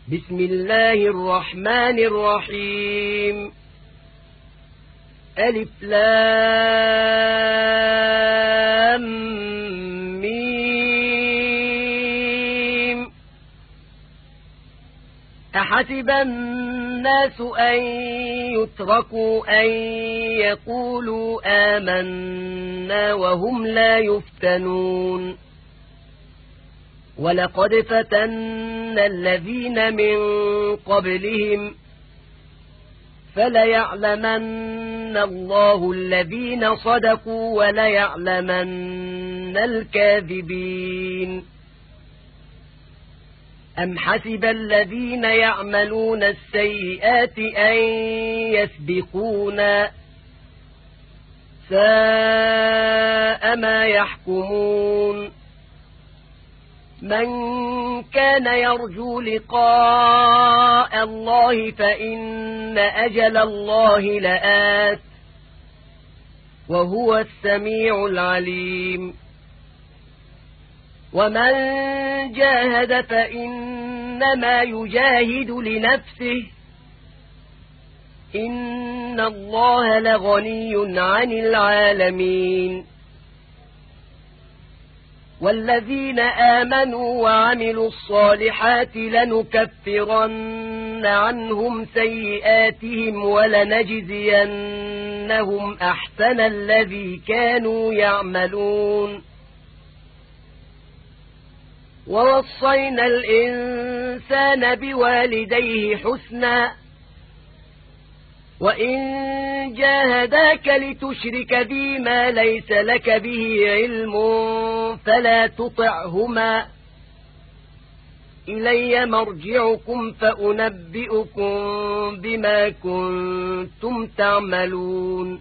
بسم الله الرحمن الرحيم ألف لام ميم أحسب الناس أن يتركوا أن يقولوا آمنا وهم لا يفتنون ولقد فتنا الذين من قبلهم فليعلمن الله الذين صدقوا وليعلمن الكاذبين أم حسب الذين يعملون السيئات أن يسبقونا ساء ما يحكمون من كان يرجو لقاء الله فإن أجل الله لآت وهو السميع العليم ومن جاهد فإنما يجاهد لنفسه إن الله لغني عن العالمين والذين آمنوا وعملوا الصالحات لنكفرن عنهم سيئاتهم ولنجزينهم أحسن الذي كانوا يعملون ووصينا الإنسان بوالديه حسنا وإن جاهداك لتشرك بي ما ليس لك به علم فلا تطعهما إلي مرجعكم فأنبئكم بما كنتم تعملون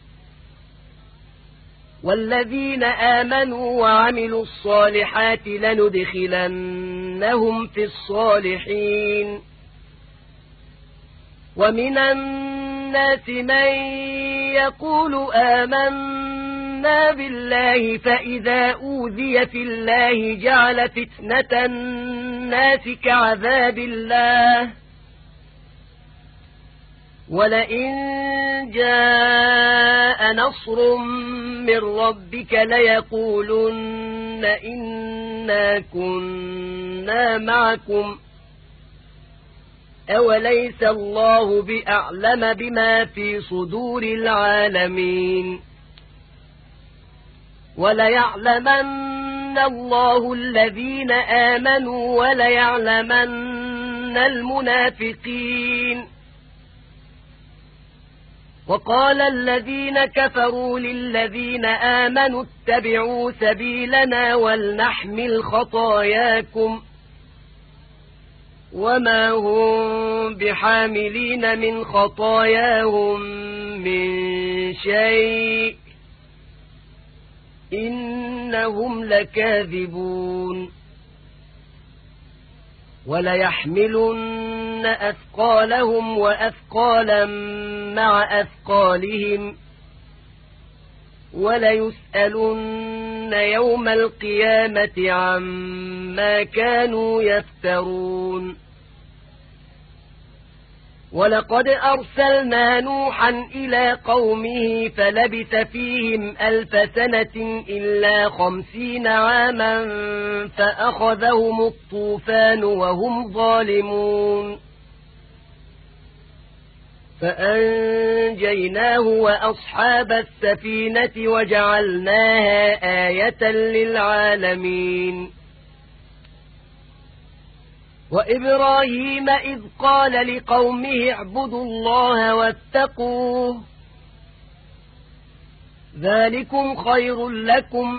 والذين آمنوا وعملوا الصالحات لندخلنهم في الصالحين ومن الناس من يقول آمنا بالله فإذا أوذي في الله جعل فتنة الناس كعذاب الله ولئن جاء نصر من ربك ليقولن إنا كنا معكم أوليس الله بأعلم بما في صدور العالمين وليعلمن الله الذين آمنوا وليعلمن المنافقين وقال الذين كفروا للذين آمنوا اتبعوا سبيلنا ولنحمل خطاياكم وما هم بحاملين من خطاياهم من شيء إنهم لكاذبون وليحملن أثقالهم وأثقالا مع أثقالهم وليسألن يوم القيامة عما كانوا يفترون ولقد أرسلنا نوحا إلى قومه فلبث فيهم 1000 سنة إلا 50 عاما فأخذهم الطوفان وهم ظالمون فأنجيناه وأصحاب السفينة وجعلناها آية للعالمين وإبراهيم إذ قال لقومه اعبدوا الله واتقوه ذلكم خير لكم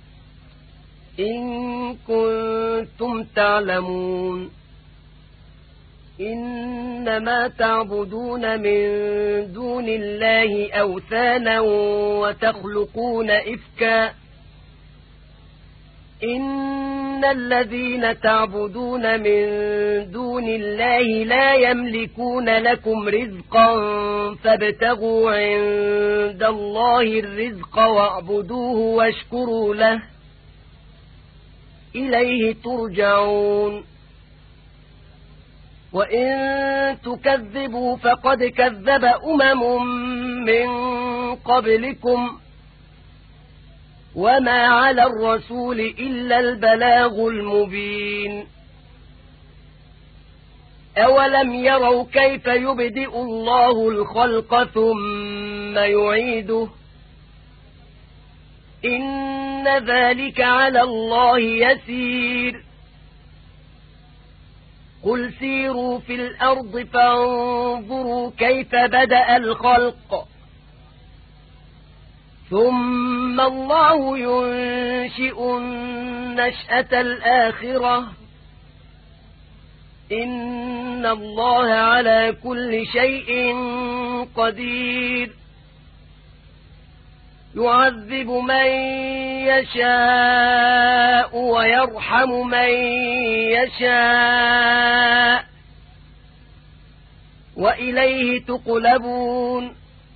إن كنتم تعلمون إنما تعبدون من دون الله أوثانا وتخلقون إفكا إن الذين تعبدون من دون الله لا يملكون لكم رزقا فابتغوا عند الله الرزق واعبدوه واشكروا له إليه ترجعون وإن تكذبوا فقد كذب من قبلكم وما على الرسول إلا البلاغ المبين أولم يروا كيف يبدئ الله الخلق ثم يعيده إن ذلك على الله يسير قل سيروا في الأرض فانظروا كيف بدأ الخلق ثم الله ينشئ النشأة الآخرة إن الله على كل شيء قدير يعذب من يشاء ويرحم من يشاء وإليه تقلبون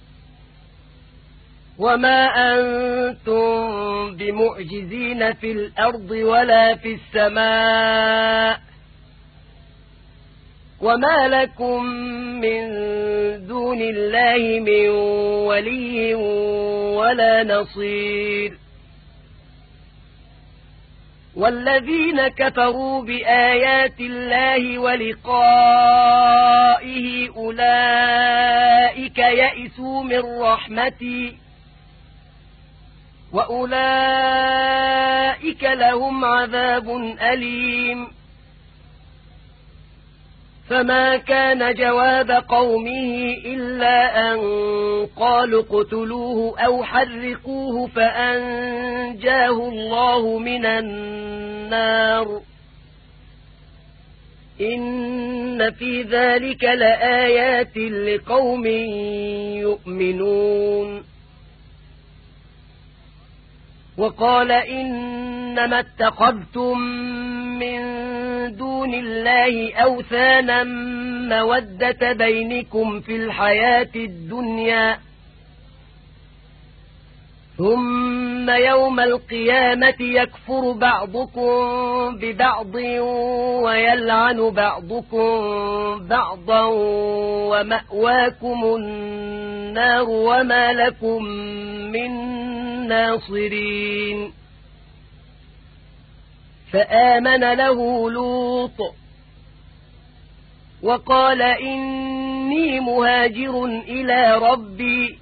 وما أنتم بمعجزين في الأرض ولا في السماء وما لكم من دون الله من ولي ولا نصير والذين كفروا بآيات الله ولقائه أولئك يئسوا من رحمتي وأولئك لهم عذاب أليم فما كان جواب قومه إلا أن قالوا اقتلوه أو حرقوه فأنجاه الله من النار إن في ذلك لآيات لقوم يؤمنون وقال إنما اتخذتم من دون الله أوثانا مودة بينكم في الحياة الدنيا ثم يوم القيامة يكفر بعضكم ببعض ويلعن بعضكم بعضا ومأواكم النار وما لكم من ناصرين فآمن له لوط وقال إني مهاجر إلى ربي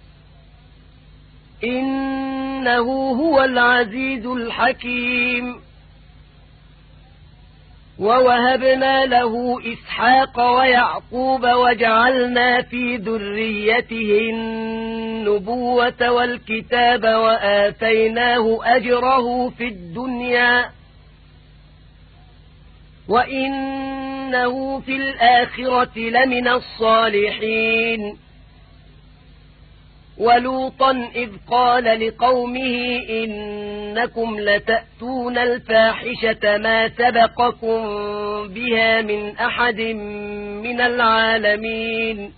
إنه هو العزيز الحكيم ووهبنا له إسحاق ويعقوب وجعلنا في ذريته النبوة والكتاب وآتيناه أجره في الدنيا وإنه في الآخرة لمن الصالحين ولوطا إذ قال لقومه إنكم لتأتون الفاحشة ما سبقكم بها من أحد من العالمين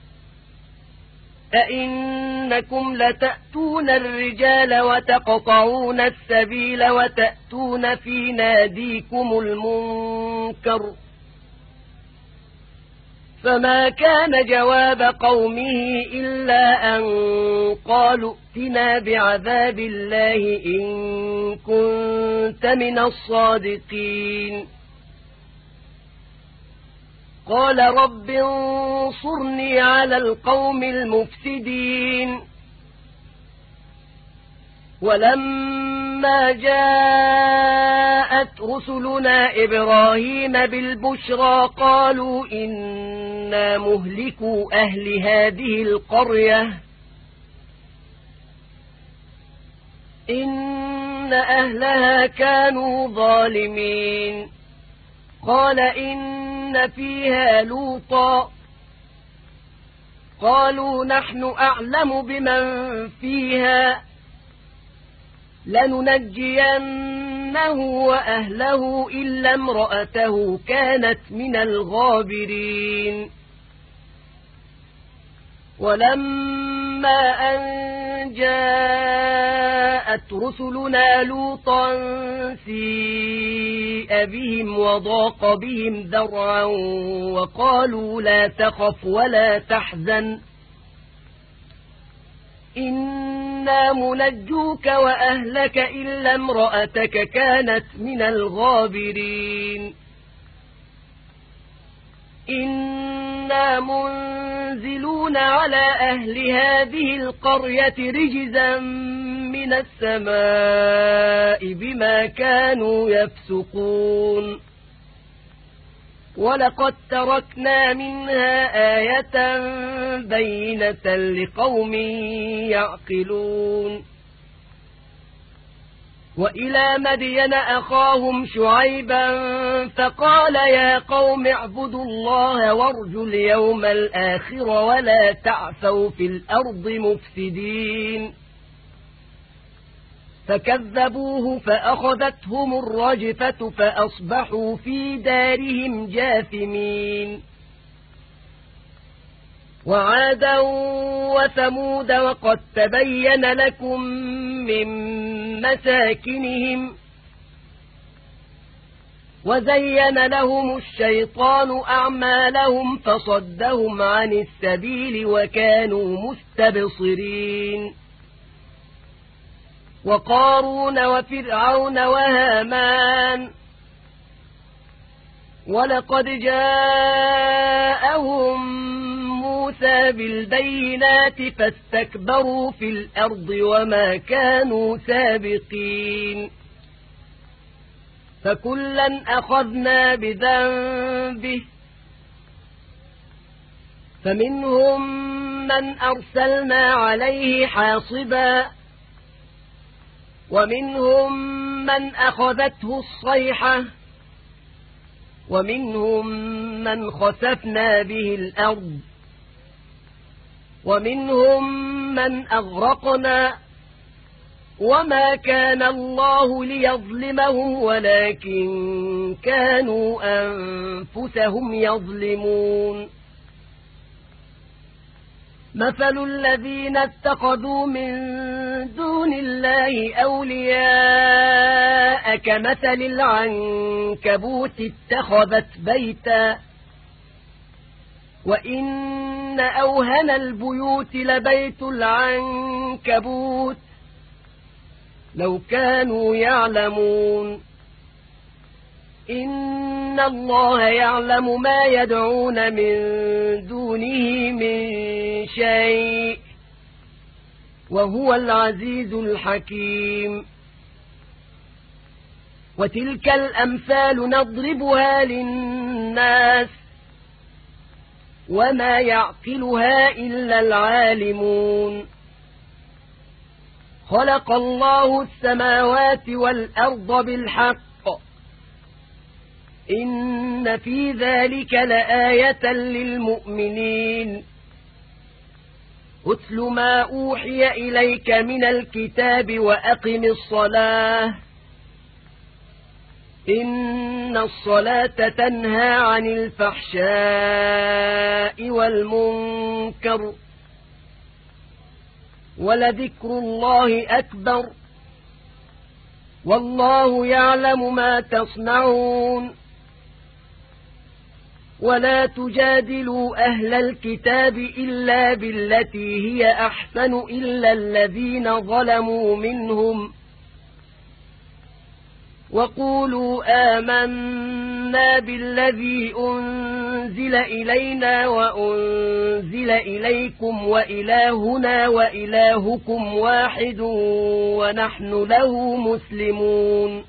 أئنكم لتأتون الرجال وتقطعون السبيل وتأتون في ناديكم المنكر فما كان جواب قومه إلا أن قالوا ائتنا بعذاب الله إن كنت من الصادقين قال رب انصرني على القوم المفسدين ولما جاءت رسلنا إبراهيم بالبشرى قالوا إنا مهلكوا أهل هذه القرية إن أهلها كانوا ظالمين قال إن فيها لوطا قالوا نحن أعلم بمن فيها لننجينه وأهله إلا امرأته كانت من الغابرين ولما أن جاءت رسلنا لوطا سيء بهم وضاق بهم ذرعا وقالوا لا تخف ولا تحزن إنا منجوك وأهلك إلا امرأتك كانت من الغابرين إنا منزلون على أهل هذه القرية رجزا من السماء بما كانوا يفسقون ولقد تركنا منها آية بينة لقوم يعقلون وإلى مدين أخاهم شعيبا فقال يا قوم اعبدوا الله وارجوا اليوم الآخر ولا تعثوا في الأرض مفسدين فكذبوه فأخذتهم الرجفة فأصبحوا في دارهم جاثمين وعادا وثمود وقد تبين لكم من مساكنهم وزين لهم الشيطان أعمالهم فصدهم عن السبيل وكانوا مستبصرين وقارون وفرعون وهامان ولقد جاءهم موسى بالبينات فاستكبروا في الأرض وما كانوا سابقين فكلا أخذنا بذنبه فمنهم من أرسلنا عليه حاصبا ومنهم من أخذته الصيحة ومنهم من خسفنا به الأرض ومنهم من أغرقنا وما كان الله ليظلمهم ولكن كانوا أنفسهم يظلمون مثل الذين اتخذوا من دون الله أولياء كمثل العنكبوت اتخذت بيتا وإن أوهن البيوت لبيت العنكبوت لو كانوا يعلمون إن الله يعلم ما يدعون من دونه من شيء وهو العزيز الحكيم وتلك الأمثال نضربها للناس وما يعقلها إلا العالمون خلق الله السماوات والأرض بالحق إن في ذلك لآية للمؤمنين أتل ما أوحي إليك من الكتاب وأقم الصلاة إن الصلاة تنهى عن الفحشاء والمنكر ولذكر الله أكبر والله يعلم ما تصنعون ولا تجادلوا أهل الكتاب إلا بالتي هي أحسن إلا الذين ظلموا منهم وقولوا آمنا بالذي أنزل إلينا وأنزل إليكم وإلهنا وإلهكم واحد ونحن له مسلمون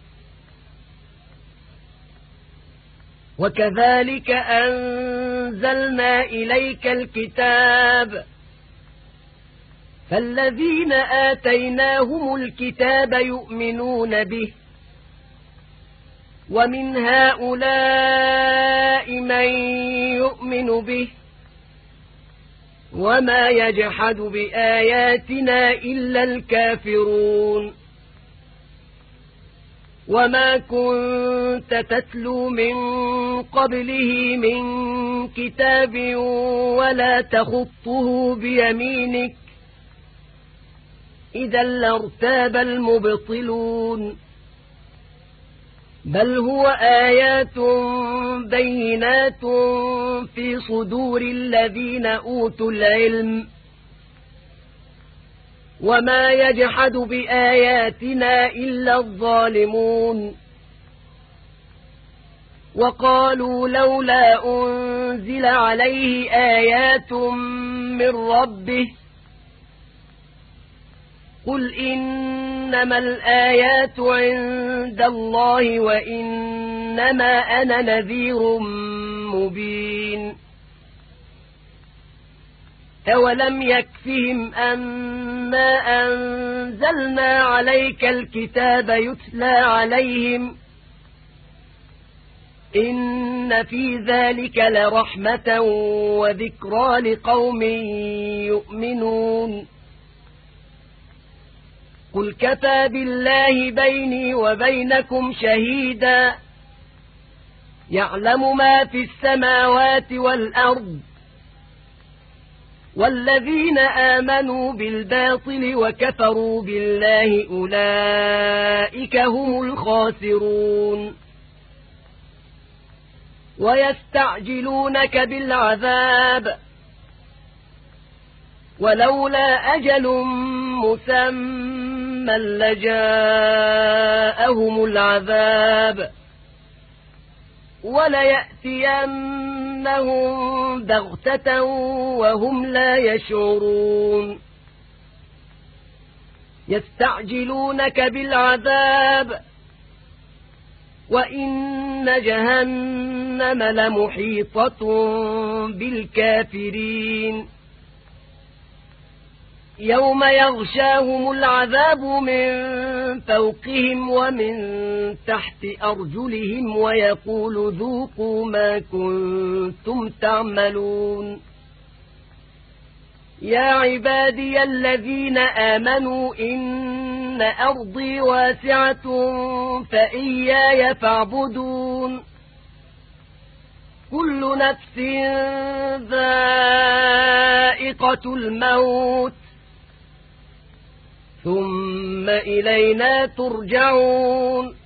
وكذلك أنزلنا إليك الكتاب فالذين آتيناهم الكتاب يؤمنون به ومن هؤلاء من يؤمن به وما يجحد بآياتنا إلا الكافرون وما كنت تتلو من قبله من كتاب ولا تخطه بيمينك إذا لارتاب المبطلون بل هو آيات بينات في صدور الذين أوتوا العلم وما يجحد بآياتنا إلا الظالمون وقالوا لولا أنزل عليه آيات من ربه قل إنما الآيات عند الله وإنما أنا نذير مبين أولم يكفهم أنا أنزلنا عليك الكتاب يتلى عليهم إن في ذلك لرحمة وذكرى لقوم يؤمنون قل كفى بالله بيني وبينكم شهيدا يعلم ما في السماوات والأرض والذين آمنوا بالباطل وكفروا بالله أولئك هم الخاسرون ويستعجلونك بالعذاب ولولا أجل مسمى لجاءهم العذاب وليأتينهم بغتة وهم لا يشعرون يستعجلونك بالعذاب وإن جهنم لمحيطة بالكافرين يوم يغشاهم العذاب من فوقهم ومن تحت أرجلهم ويقول ذوقوا ما كنتم تعملون يا عبادي الذين آمنوا إن أرضي واسعة فإياي فاعبدون كل نفس ذائقة الموت ثم إلينا ترجعون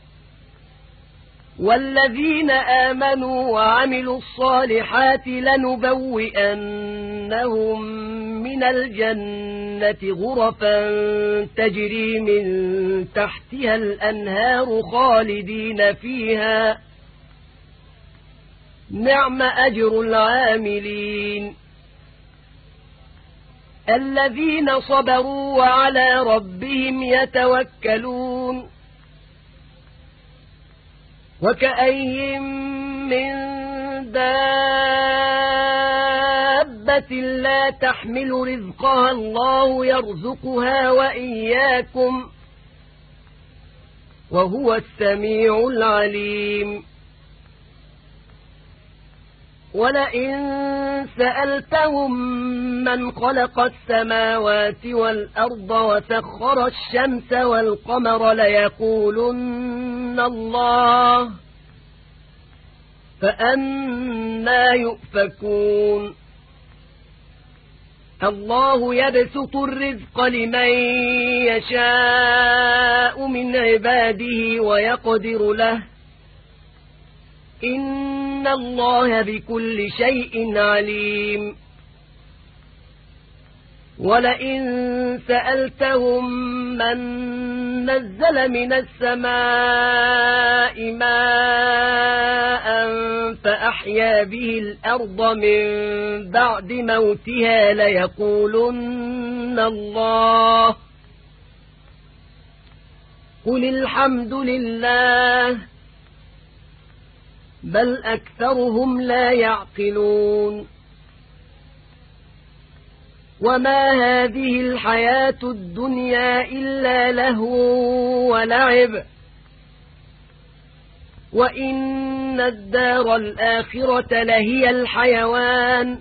والذين آمنوا وعملوا الصالحات لنبوئنهم من الجنة غرفا تجري من تحتها الأنهار خالدين فيها نعم أجر العاملين الذين صبروا وعلى ربهم يتوكلون وكأين من دابة لا تحمل رزقها الله يرزقها وإياكم وهو السميع العليم ولئن سألتهم من خلق السماوات والأرض وسخر الشمس والقمر ليقولن الله فأنى يؤفكون الله يبسط الرزق لمن يشاء من عباده ويقدر له إن الله بكل شيء عليم ولئن سألتهم من نزل من السماء ماء فأحيا به الأرض من بعد موتها ليقولن الله قل الحمد لله بل أكثرهم لا يعقلون وما هذه الحياة الدنيا إلا لهو ولعب وإن الدار الآخرة لهي الحيوان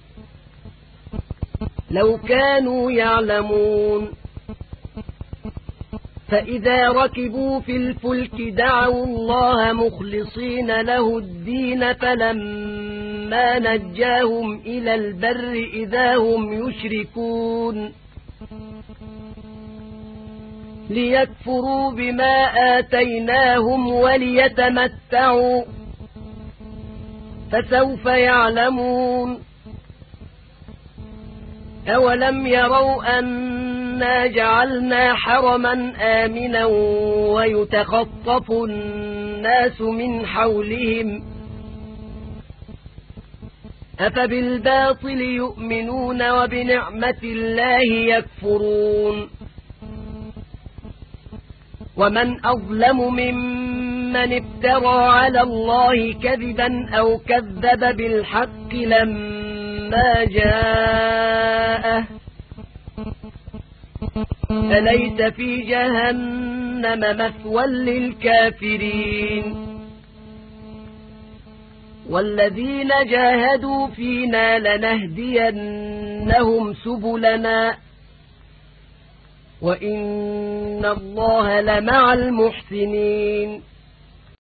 لو كانوا يعلمون فإذا ركبوا في الفلك دعوا الله مخلصين له الدين فلما نجاهم إلى البر إذا هم يشركون ليكفروا بما آتيناهم وليتمتعوا فسوف يعلمون أولم يروا أنا جعلنا حرما آمنا ويتخطف الناس من حولهم أفبالباطل يؤمنون وبنعمة الله يكفرون ومن أظلم ممن افترى على الله كذبا أو كذب بالحق لما جاءه أليس في جهنم مثوى للكافرين والذين جاهدوا فينا لنهدينهم سبلنا وإن الله لمع المحسنين